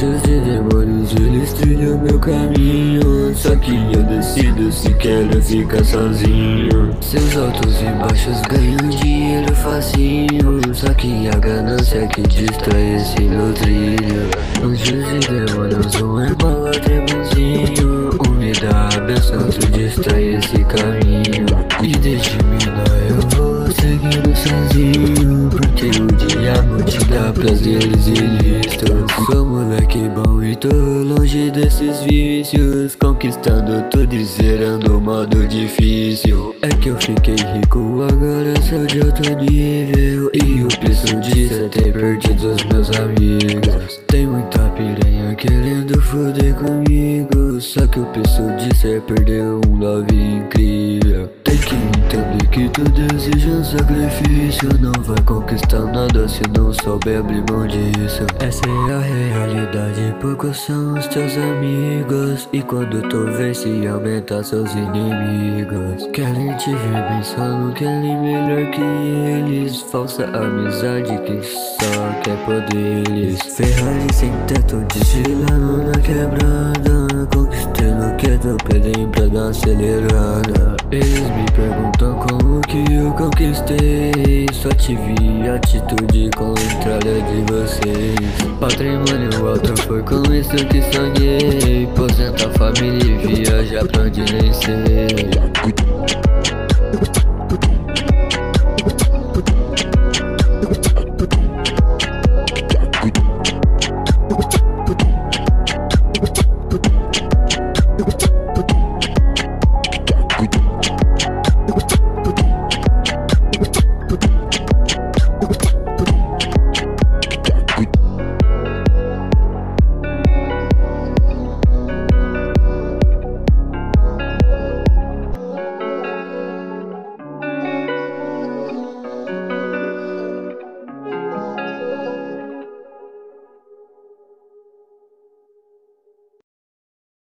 Anjos e demônios, eles trilham meu caminho. Só que eu decido se quero ficar sozinho. Seus altos e baixos ganham dinheiro facinho. Só que a ganância é que destrói esse meu trilho. Anjos e demônios, um é mau, outro é bonzinho. Um me dá a benção, outro destrói esse caminho. E desde mina eu vou seguindo sozinho, porque o diabo te dá prazeres ilícitos. Sou moleque bom e tô longe desses vícios, conquistando tudo e zerando o modo difícil. É que eu fiquei rico, agora sou de outro nível, e o preço disso é ter perdido os meus amigos. Tem muita piranha querendo foder comigo, só que o preço disso é perder um love incrível. Tem que entender que tudo exige um sacrifício. Não vai conquistar nada se não souber abrir mão disso. Essa é a realidade, poucos são os teus amigos, e quando tu vence aumenta seus inimigos. Querem te ver bem, só não querem melhor que eles. Falsa amizade que só quer poderes. Ferrari sem teto, desfilando na quebrada, conquistando que tu pedem pra dar acelerada. Eles me perguntam como que eu conquistei, só tive atitude contrária de vocês. Patrimônio alto, foi com isso que sonhei, aposentar a família e viajar pra onde nem sei.